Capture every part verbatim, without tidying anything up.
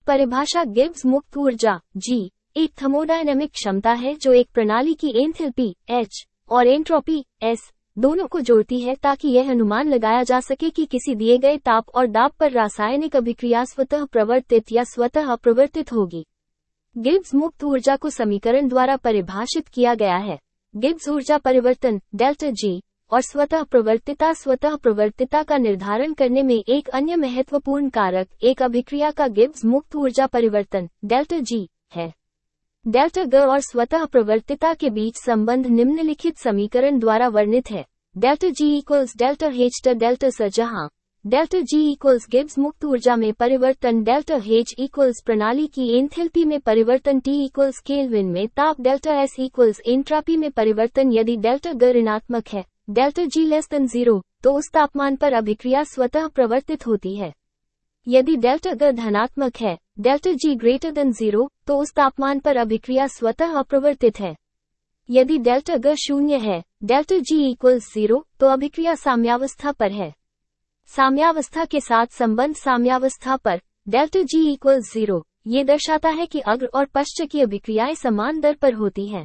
परिभाषा गिब्स मुक्त ऊर्जा जी एक थर्मोडायनेमिक क्षमता है जो एक प्रणाली की एंथैल्पी एच और एंट्रोपी एस दोनों को जोड़ती है ताकि यह अनुमान लगाया जा सके कि किसी दिए गए ताप और दाब पर रासायनिक अभिक्रिया स्वतः प्रवर्तित या स्वतः अप्रवर्तित होगी। गिब्स मुक्त ऊर्जा को समीकरण द्वारा परिभाषित किया गया है। गिब्स ऊर्जा परिवर्तन डेल्टा जी और स्वतः प्रवर्तिता स्वतः प्रवर्तिता का निर्धारण करने में एक अन्य महत्वपूर्ण कारक एक अभिक्रिया का गिब्स मुक्त ऊर्जा परिवर्तन डेल्टा जी है। डेल्टा ग और स्वतः प्रवर्तिता के बीच संबंध निम्नलिखित समीकरण द्वारा वर्णित है। Delta G equals delta H T delta स, जहाँ डेल्टा जी इक्वल्स गिब्स मुक्त ऊर्जा में परिवर्तन, डेल्टा हेच इक्वल्स प्रणाली की एंथैल्पी में परिवर्तन, टी इक्वल्स केल्विन में ताप, डेल्टा एस इक्वल्स एंट्रॉपी में परिवर्तन। यदि डेल्टा ग ऋणात्मक है, delta G less than zero, तो उस तापमान पर अभिक्रिया स्वतः प्रवर्तित होती है। यदि डेल्टा ग धनात्मक है, delta G greater than zero, तो उस तापमान पर अभिक्रिया स्वतः अप्रवर्तित है। यदि डेल्टा ग शून्य है, डेल्टा जी इक्वल्स जीरो, तो अभिक्रिया साम्यावस्था पर है। साम्यावस्था के साथ संबंध साम्यावस्था पर डेल्टा जी इक्वल्स जीरो ये दर्शाता है कि अग्र और पश्च की अभिक्रियाएं समान दर पर होती हैं।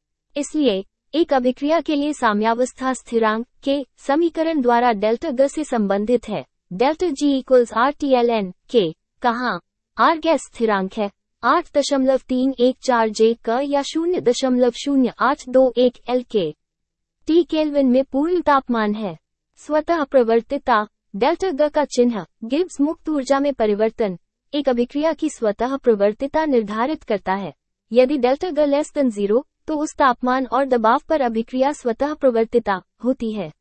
इसलिए एक अभिक्रिया के लिए साम्यावस्था स्थिरांक के समीकरण द्वारा डेल्टा ग से संबंधित है। Delta G equals R T L N K, कहाँ आर गैस स्थिरांक है, आठ दशमलव तीन एक चार जे क या शून्य दशमलव शून्य आठ दो एक एल के। टी केल्विन में पूर्ण तापमान है। स्वतः प्रवर्तिता डेल्टा ग का चिन्ह गिब्स मुक्त ऊर्जा में परिवर्तन एक अभिक्रिया की स्वतः प्रवर्तिता निर्धारित करता है। यदि डेल्टा ग लेस देन जीरो, तो उस तापमान और दबाव पर अभिक्रिया स्वतः प्रवर्तिता होती है।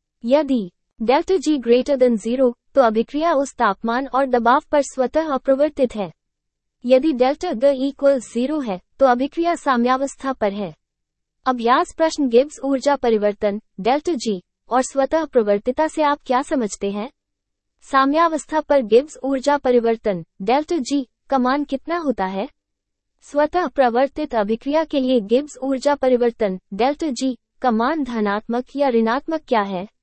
यदि delta G greater than zero, तो अभिक्रिया उस तापमान और दबाव पर स्वतः अप्रवर्तित है। यदि डेल्टा ग इक्वल्स जीरो है, तो अभिक्रिया साम्यावस्था पर है। अभ्यास प्रश्न गिब्स ऊर्जा परिवर्तन डेल्टा जी और स्वतः प्रवर्तिता से आप क्या समझते हैं? साम्यावस्था पर गिब्स ऊर्जा परिवर्तन डेल्टा जी का मान कितना होता है? स्वतः प्रवर्तित अभिक्रिया के लिए गिब्स ऊर्जा परिवर्तन डेल्टा जी का मान धनात्मक या ऋणात्मक क्या है?